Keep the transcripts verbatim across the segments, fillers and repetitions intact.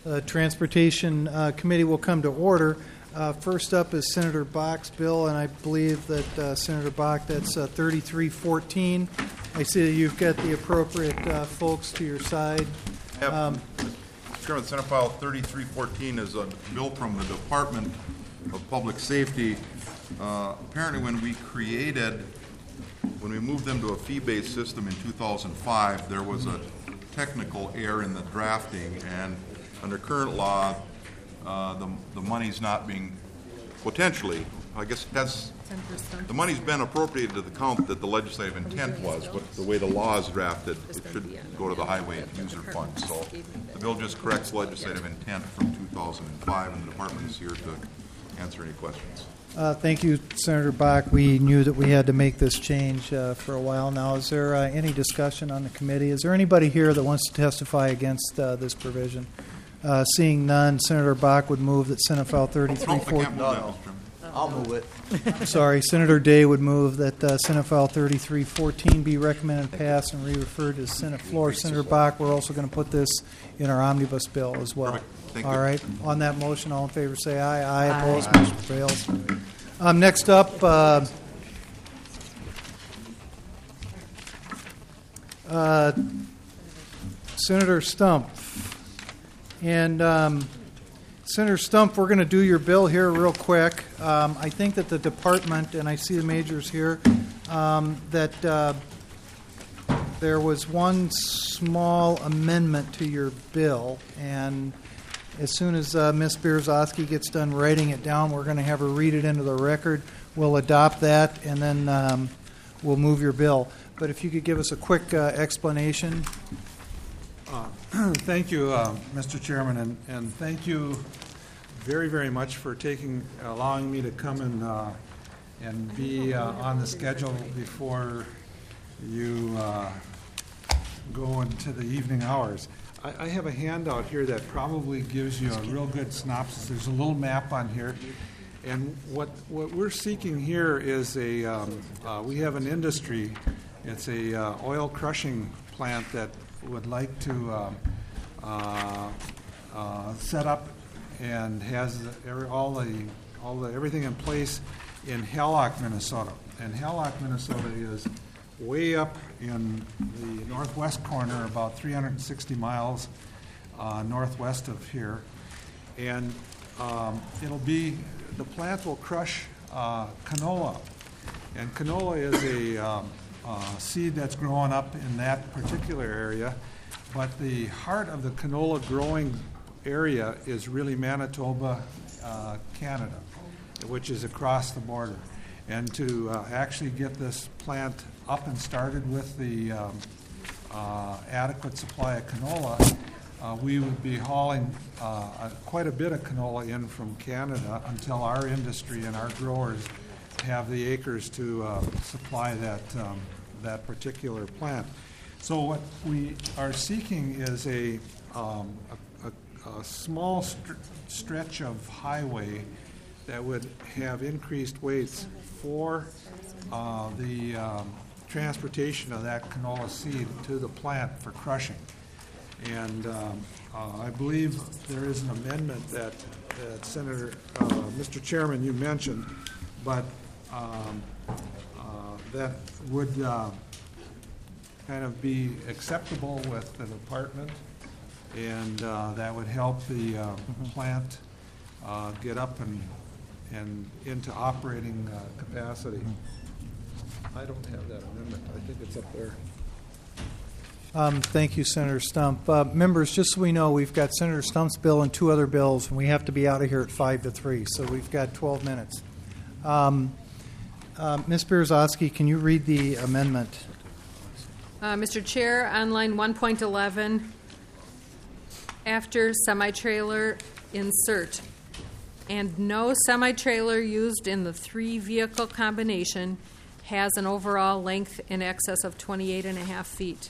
uh, Transportation uh, Committee will come to order. Uh, first up is Senator Bach's bill, and I believe that uh, Senator Bach, that's uh, thirty-three fourteen. I see that you've got the appropriate uh, folks to your side. Yep. Um, Chairman, Senate File thirty-three fourteen is a bill from the Department of Public Safety. Uh, apparently when we created, when we moved them to a fee-based system in two thousand five, there was a technical error in the drafting, and under current law, uh, the, the money's not being, potentially, I guess that's, the money's been appropriated to the count that the legislative intent was, but the way the law is drafted, it should go to the highway user fund. So the bill just corrects legislative intent from two thousand five, and the department is here to answer any questions. Uh, thank you, Senator Bach. We knew that we had to make this change uh, for a while now. Is there uh, any discussion on the committee? Is there anybody here that wants to testify against uh, this provision? Uh, seeing none, Senator Bach would move that Senate File thirty-three fourteen. No, I can't move that, Mister Chairman. I'll move it. Sorry, Senator Day would move that uh, Senate File thirty-three fourteen be recommended pass and re-referred to the Senate floor. Senator Bach, we're also going to put this in our omnibus bill as well. Perfect. Thank all you. right. On that motion, all in favor say aye. Aye. Aye. Opposed? Motion fails. Um, next up, uh, uh, Senator Stump. And um, Senator Stump, we're going to do your bill here real quick. Um, I think that the department, and I see the majors here, um, that uh, there was one small amendment to your bill, and as soon as uh, Miz Bierzowski gets done writing it down, we're going to have her read it into the record. We'll adopt that, and then um, we'll move your bill. But if you could give us a quick uh, explanation. Uh, thank you, uh, Mister Chairman, and, and thank you very, very much for taking, allowing me to come and uh, and be uh, on the schedule before you uh, go into the evening hours. I, I have a handout here that probably gives you a real good synopsis. There's a little map on here, and what what we're seeking here is a um, uh, we have an industry. It's a uh, oil crushing plant that would like to um, uh, uh, set up and has every, all the all the everything in place in Hallock, Minnesota. And Hallock, Minnesota is way up in the northwest corner, about three hundred sixty miles uh, northwest of here. And um, it'll be, the plant will crush uh, canola. And canola is a um, uh, seed that's growing up in that particular area. But the heart of the canola growing area is really Manitoba, uh, Canada, which is across the border. And to uh, actually get this plant up and started with the um, uh, adequate supply of canola, uh, we would be hauling uh, a, quite a bit of canola in from Canada until our industry and our growers have the acres to uh, supply that um, that particular plant. So what we are seeking is a um, a, a, a small st- stretch of highway that would have increased weights for uh, the um, transportation of that canola seed to the plant for crushing. And um, uh, I believe there is an amendment that, that Senator, uh, Mister Chairman, you mentioned, but um, uh, that would uh, kind of be acceptable with the department, and uh, that would help the uh, mm-hmm. plant uh, get up and and into operating uh, capacity. I don't have that amendment. I think it's up there. Um, thank you, Senator Stump. Uh, members, just so we know, we've got Senator Stump's bill and two other bills, and we have to be out of here at five to three, so we've got twelve minutes. Um, uh, Miz Bierzowski, can you read the amendment? Uh, Mister Chair, on line one point eleven, after semi-trailer, insert, and no semi-trailer used in the three-vehicle combination has an overall length in excess of twenty-eight and a half feet.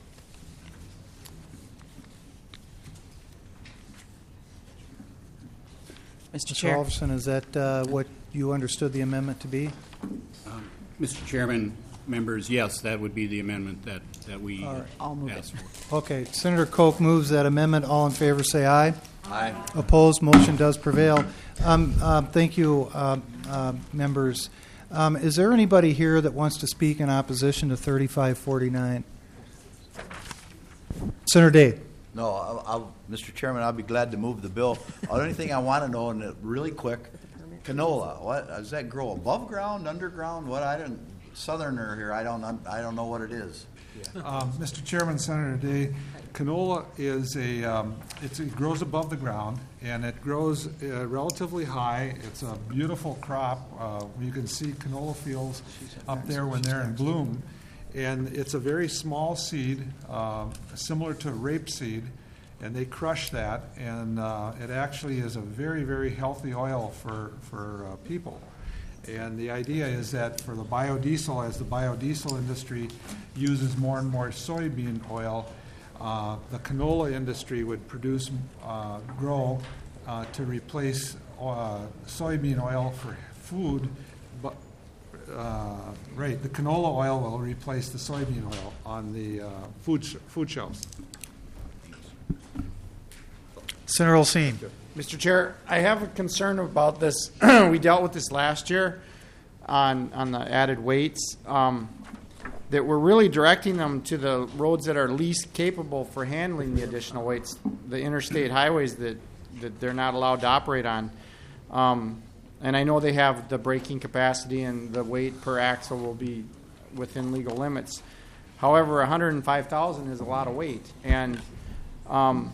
Mister Mister Chair. Alverson, is that uh, what you understood the amendment to be? Um, Mister Chairman, members, yes, that would be the amendment that, that we All right. I'll move asked it. for. Okay, Senator Koch moves that amendment. All in favor say aye. Aye. Opposed, motion does prevail. Um, um, Thank you, uh, uh, members. Um, Is there anybody here that wants to speak in opposition to thirty-five forty-nine? Senator Day. No, I'll, I'll, Mister Chairman, I'll be glad to move the bill. The only thing I want to know, and it- really quick, canola, what, does that grow above ground, underground? What, I don't, southerner here, I don't, I don't know what it is. Um, Mister Chairman, Senator Day, canola is a, um, it's, it grows above the ground, and it grows uh, relatively high. It's a beautiful crop. Uh, you can see canola fields up there when they're in bloom. And it's a very small seed, uh, similar to rapeseed, and they crush that, and uh, it actually is a very, very healthy oil for, for uh, people. And the idea is that for the biodiesel, as the biodiesel industry uses more and more soybean oil, uh, the canola industry would produce, uh, grow uh, to replace uh, soybean oil for food, but uh, right, the canola oil will replace the soybean oil on the uh, food sh- food shelves. Senator Olsine. Mister Chair, I have a concern about this. We dealt with this last year on on the added weights. Um, that we're really directing them to the roads that are least capable for handling the additional weights, the interstate highways that, that they're not allowed to operate on. Um, and I know they have the braking capacity and the weight per axle will be within legal limits. However, one hundred five thousand is a lot of weight. And um,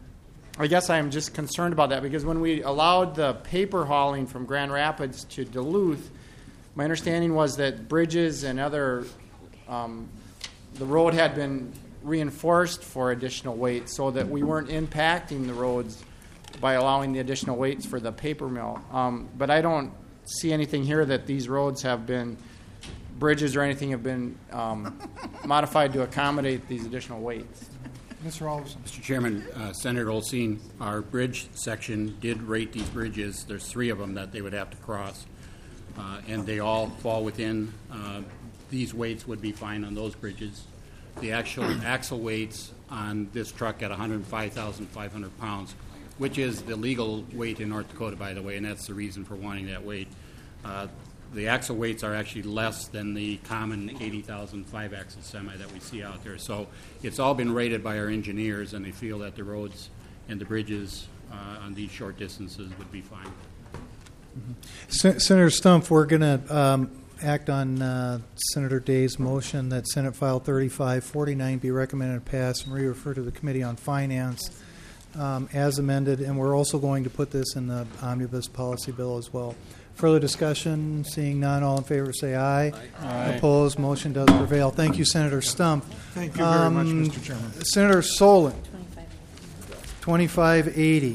I guess I'm just concerned about that because when we allowed the paper hauling from Grand Rapids to Duluth, my understanding was that bridges and other, um, the road had been reinforced for additional weight so that we weren't impacting the roads by allowing the additional weights for the paper mill. Um, but I don't see anything here that these roads have been, bridges or anything have been um, modified to accommodate these additional weights. Mister Alderson. Mister Chairman, uh, Senator Olsine, our bridge section did rate these bridges. There's three of them that they would have to cross, uh, and they all fall within. Uh, these weights would be fine on those bridges. The actual axle weights on this truck at one hundred five thousand five hundred pounds, which is the legal weight in North Dakota, by the way, and that's the reason for wanting that weight. Uh, the axle weights are actually less than the common eighty thousand five-axle semi that we see out there. So it's all been rated by our engineers, and they feel that the roads and the bridges uh, on these short distances would be fine. Mm-hmm. Sen- Senator Stumpf, we're going to um, act on uh, Senator Day's motion that Senate File thirty-five forty-nine be recommended to pass and re-refer to the Committee on Finance um, as amended, and we're also going to put this in the omnibus policy bill as well. Further discussion? Seeing none, all in favor say aye. Aye. Opposed? Motion does prevail. Thank you, Senator Stumpf. Thank you very um, much, Mister Chairman. Senator Solon, twenty-five eighty.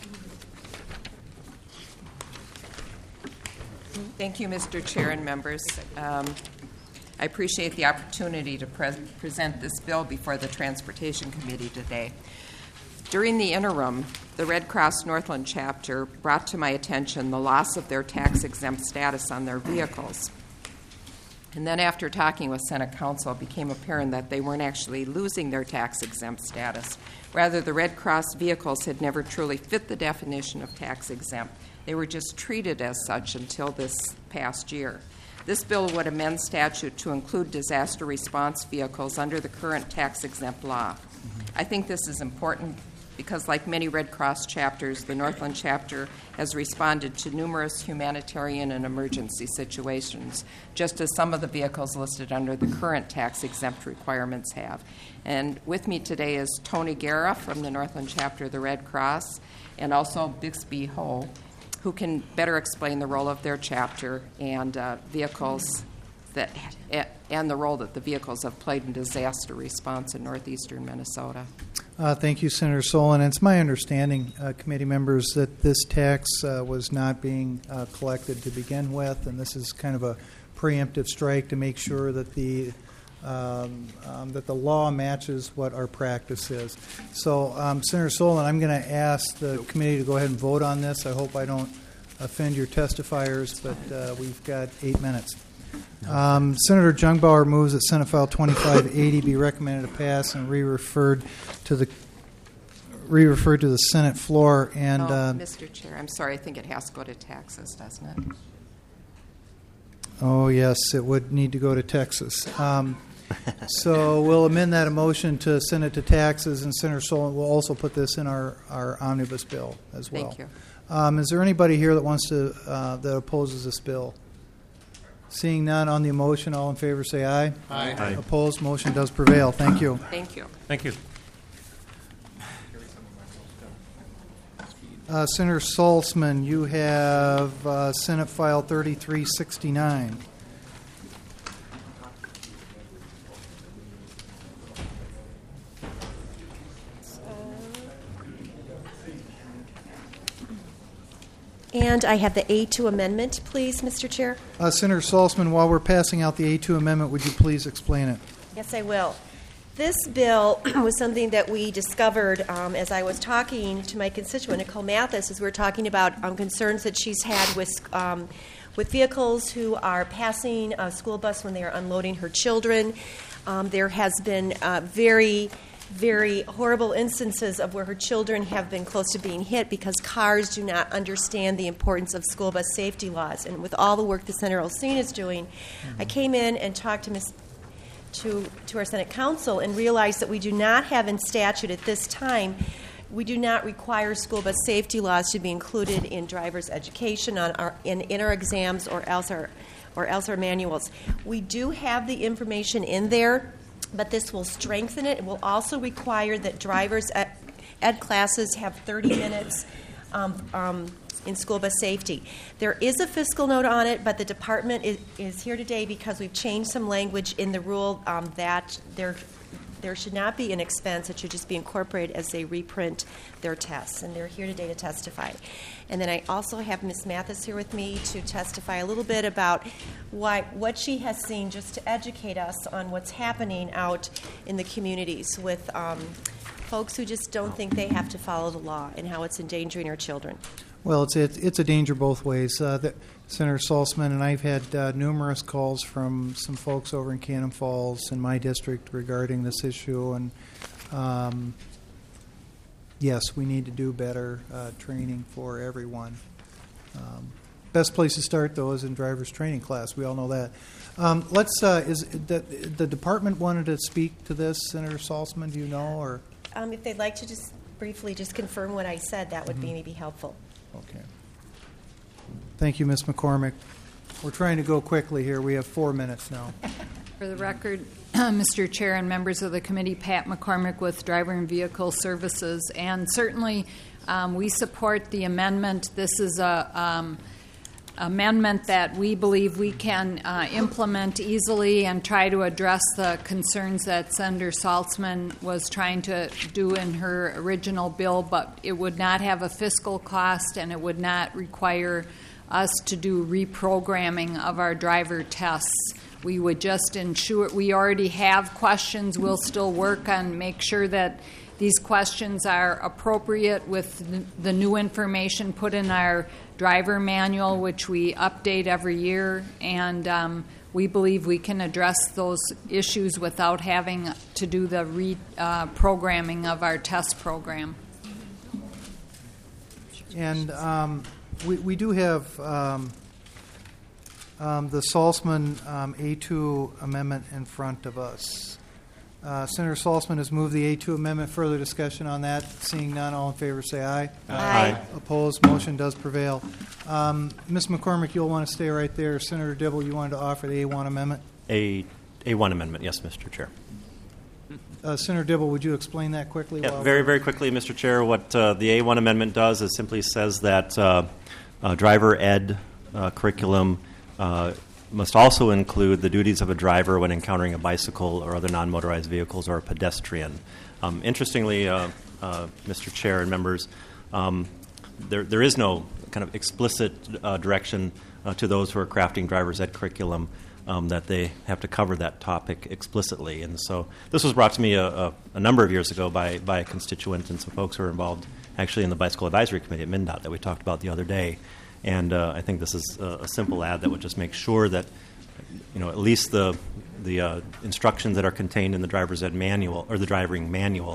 Thank you, Mister Chair and members. Um, I appreciate the opportunity to pre- present this bill before the Transportation Committee today. During the interim, the Red Cross Northland chapter brought to my attention the loss of their tax-exempt status on their vehicles. And then after talking with Senate Council, it became apparent that they weren't actually losing their tax-exempt status. Rather, the Red Cross vehicles had never truly fit the definition of tax-exempt. They were just treated as such until this past year. This bill would amend statute to include disaster response vehicles under the current tax-exempt law. Mm-hmm. I think this is important because, like many Red Cross chapters, the Northland chapter has responded to numerous humanitarian and emergency situations, just as some of the vehicles listed under the current tax-exempt requirements have. And with me today is Tony Guerra from the Northland chapter of the Red Cross, and also Bixby Ho, who can better explain the role of their chapter and uh, vehicles that and the role that the vehicles have played in disaster response in northeastern Minnesota. Uh, thank you, Senator Solon. And it's my understanding, uh, committee members, that this tax uh, was not being uh, collected to begin with, and this is kind of a preemptive strike to make sure that the um, um, that the law matches what our practice is. So, um, Senator Solon, I'm going to ask the committee to go ahead and vote on this. I hope I don't offend your testifiers, but uh, we've got eight minutes. Um, Senator Jungbauer moves that Senate File twenty-five eighty be recommended to pass and re-referred to the re-referred to the Senate floor. And Oh, uh, Mister Chair, I'm sorry, I think it has to go to taxes, doesn't it? oh, yes, it would need to go to Texas. Um, so we'll amend that motion to send it to taxes, and Senator Solon will also put this in our, our omnibus bill as well. Thank you. Um, is there anybody here that wants to uh, that opposes this bill? Seeing none on the motion, all in favor say aye. Aye. Aye. Opposed, motion does prevail. Thank you. Thank you. Thank you. Uh, Senator Saltzman, you have uh, Senate File thirty-three sixty-nine. And I have the A two amendment, please, Mister Chair. Uh, Senator Saltzman, while we're passing out the A two amendment, would you please explain it? Yes, I will. This bill was something that we discovered um, as I was talking to my constituent, Nicole Mathis, as we were talking about um, concerns that she's had with um, with vehicles who are passing a school bus when they are unloading her children. Um, there has been uh, very, very horrible instances of where her children have been close to being hit because cars do not understand the importance of school bus safety laws. And with all the work that Senator Olsen is doing, mm-hmm. I came in and talked to Miz To, to our Senate Council and realized that we do not have in statute at this time, we do not require school bus safety laws to be included in driver's education on our, in, in our exams or else our, or else our manuals. We do have the information in there, but this will strengthen it. It will also require that drivers ed, ed classes have thirty minutes um, um, in school bus safety. There is a fiscal note on it, but the department is, is here today because we've changed some language in the rule um, that there there should not be an expense. It should just be incorporated as they reprint their tests, and they're here today to testify. And then I also have Miz Mathis here with me to testify a little bit about why what she has seen, just to educate us on what's happening out in the communities with um, folks who just don't think they have to follow the law and how it's endangering our children. Well, it's it's, it's a danger both ways. Uh, the, Senator Saltzman and I've had uh, numerous calls from some folks over in Cannon Falls in my district regarding this issue, and um, yes, we need to do better uh, training for everyone. Um, best place to start, though, is in driver's training class. We all know that. Um, let's. Uh, is the, the department wanted to speak to this, Senator Saltzman? Do you know, or um, if they'd like to just briefly just confirm what I said, that would mm-hmm. be maybe helpful. Okay. Thank you, Miz McCormick. We're trying to go quickly here. We have four minutes now. For the record, Mister Chair and members of the committee, Pat McCormick with Driver and Vehicle Services, and certainly um, we support the amendment. This is a um, amendment that we believe we can uh, implement easily and try to address the concerns that Senator Saltzman was trying to do in her original bill, but it would not have a fiscal cost and it would not require us to do reprogramming of our driver tests. We would just ensure we already have questions. We'll still work on make sure that these questions are appropriate with the new information put in our driver manual, which we update every year, and um, we believe we can address those issues without having to do the reprogramming uh, of our test program. And um, we, we do have um, um, the Saltzman um, A two amendment in front of us. Uh, Senator Saltzman has moved the A two amendment. Further discussion on that? Seeing none, all in favor say aye. Aye. Aye. Opposed? Motion does prevail. Um, Miz McCormick, you'll want to stay right there. Senator Dibble, you wanted to offer the A one amendment? A A1 amendment, yes, Mister Chair. Uh, Senator Dibble, would you explain that quickly? Yeah, while very, very quickly, Mister Chair. What uh, the A one amendment does is simply says that uh, uh, driver ed uh, curriculum uh, must also include the duties of a driver when encountering a bicycle or other non-motorized vehicles or a pedestrian. Um, interestingly, uh, uh, Mister Chair and members, um, there there is no kind of explicit uh, direction uh, to those who are crafting driver's ed curriculum um, that they have to cover that topic explicitly. And so this was brought to me a, a, a number of years ago by, by a constituent and some folks who are involved actually in the Bicycle Advisory Committee at MnDOT that we talked about the other day. And uh, I think this is a, a simple ad that would just make sure that, you know, at least the the uh, instructions that are contained in the driver's ed manual or the driving manual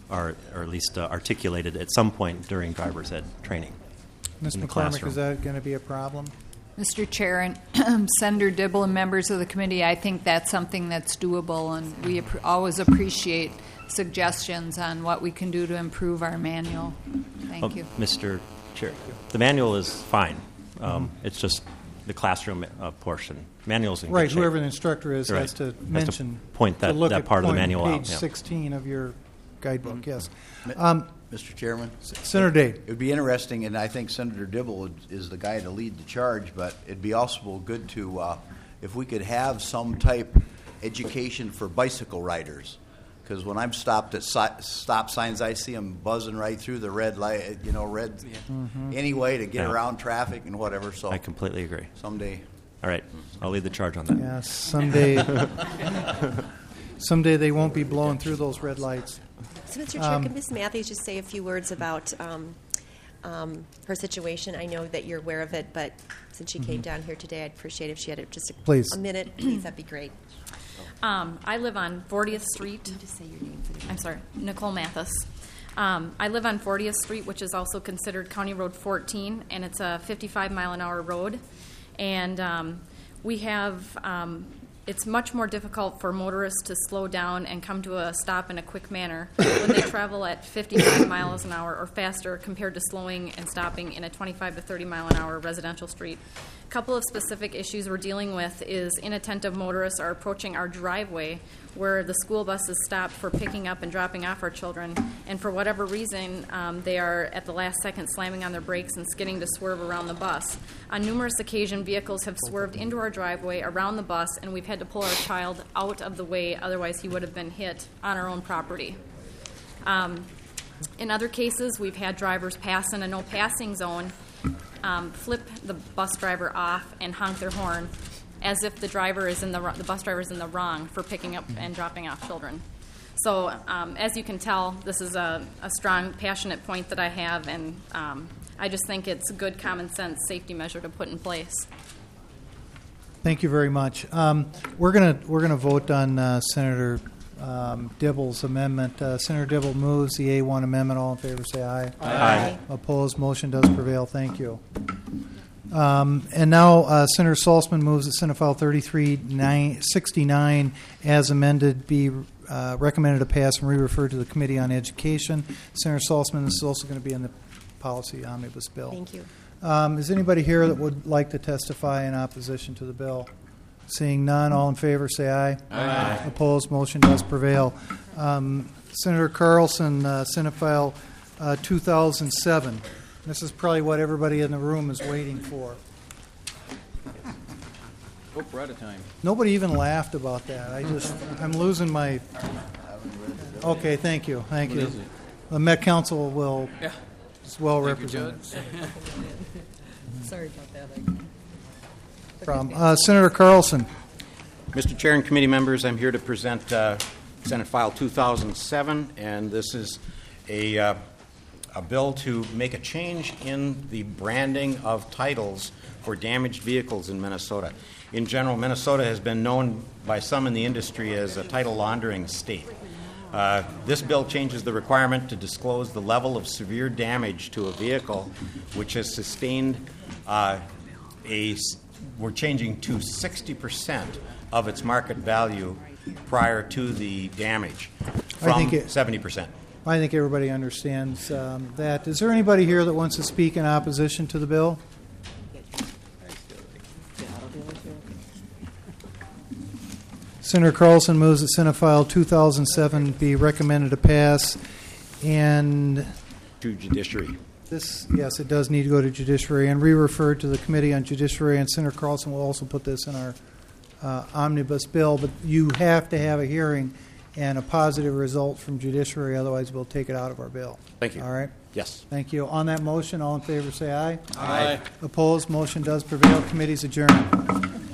or, or at least uh, articulated at some point during driver's ed training. Miz in the McCormick, classroom. is that going to be a problem? Mister Chair and Senator Dibble and members of the committee, I think that's something that's doable, and we ap- always appreciate suggestions on what we can do to improve our manual. Thank Oh, you. Mister Chair, the manual is fine. Um, It's just the classroom uh, portion. Manual's in good Right, shape. whoever the instructor is Right. has to Has to mention. point that- to look that at part of the point- manual out, Page yeah. sixteen of your guidebook, Mm-hmm. yes. Um, Mister Chairman? Senator Day. It would be interesting, and I think Senator Dibble would- is the guy to lead the charge, but it'd be also good to, uh, if we could have some type education for bicycle riders. Because when I'm stopped at si- stop signs, I see them buzzing right through the red light, you know, red, any way to get Yeah. around traffic and whatever, so I completely agree. someday. All right, I'll lead the charge on that. Yeah, someday, someday they won't be blowing through those red lights. So, Mister Chair, can Miz Matthews just say a few words about um, um, her situation? I know that you're aware of it, but since she came down here today, I'd appreciate if she had just a, Please. a minute. Please, that'd be great. Um, I live on fortieth Street. Just say your name for the I'm sorry, Nicole Mathis. Um, I live on fortieth Street, which is also considered County Road fourteen, and it's a fifty-five mile an hour road. And um, we have, um, it's much more difficult for motorists to slow down and come to a stop in a quick manner when they travel at fifty-five miles an hour or faster compared to slowing and stopping in a twenty-five to thirty mile an hour residential street. A couple of specific issues we're dealing with is inattentive motorists are approaching our driveway where the school buses stop for picking up and dropping off our children, and for whatever reason, um, they are at the last second slamming on their brakes and skidding to swerve around the bus. On numerous occasions, vehicles have swerved into our driveway around the bus, and we've had to pull our child out of the way, otherwise he would have been hit on our own property. Um, in other cases, we've had drivers pass in a no passing zone, um, flip the bus driver off and honk their horn as if the driver is in the the bus driver is in the wrong for picking up and dropping off children. So, um, as you can tell, this is a, a strong, passionate point that I have, and um, I just think it's a good common sense safety measure to put in place. Thank you very much. Um, we're gonna we're gonna vote on uh, Senator um, Dibble's amendment. Uh, Senator Dibble moves the A one amendment. All in favor, say aye. Aye. Opposed? Motion does prevail. Thank you. Um, and now uh, Senator Salzman moves that Senate File thirty-three sixty-nine as amended be uh, recommended to pass and re-referred to the Committee on Education. Senator Salzman, this is also going to be in the policy omnibus bill. Thank you. Um, is anybody here that would like to testify in opposition to the bill? Seeing none, all in favor say aye. Aye. Opposed, motion does prevail. Um, Senator Carlson, uh, Senate File uh, two thousand seven. This is probably what everybody in the room is waiting for. Hope we're out of time. Nobody even laughed about that. I just, I'm losing my. Okay, thank you, thank What you. is it? The Met Council will, Yeah. is well Thank you, represented. Judge. Sorry about that. Problem. Uh, Senator Carlson. Mister Chair and committee members, I'm here to present uh, Senate File two thousand seven, and this is a, uh, a bill to make a change in the branding of titles for damaged vehicles in Minnesota. In general, Minnesota has been known by some in the industry as a title laundering state. Uh, this bill changes the requirement to disclose the level of severe damage to a vehicle which has sustained uh, a, we're changing to sixty percent of its market value prior to the damage I think from it- seventy percent. I think everybody understands um, that. Is there anybody here that wants to speak in opposition to the bill? Senator Carlson moves that Senate File two thousand seven be recommended to pass, and To judiciary. this, yes, it does need to go to judiciary and re-referred to the Committee on Judiciary, and Senator Carlson will also put this in our uh, omnibus bill, but you have to have a hearing and a positive result from judiciary, otherwise we'll take it out of our bill. Thank you. All right? Yes. Thank you. On that motion, all in favor say aye. Aye. Opposed? Motion does prevail. Committee's adjourned.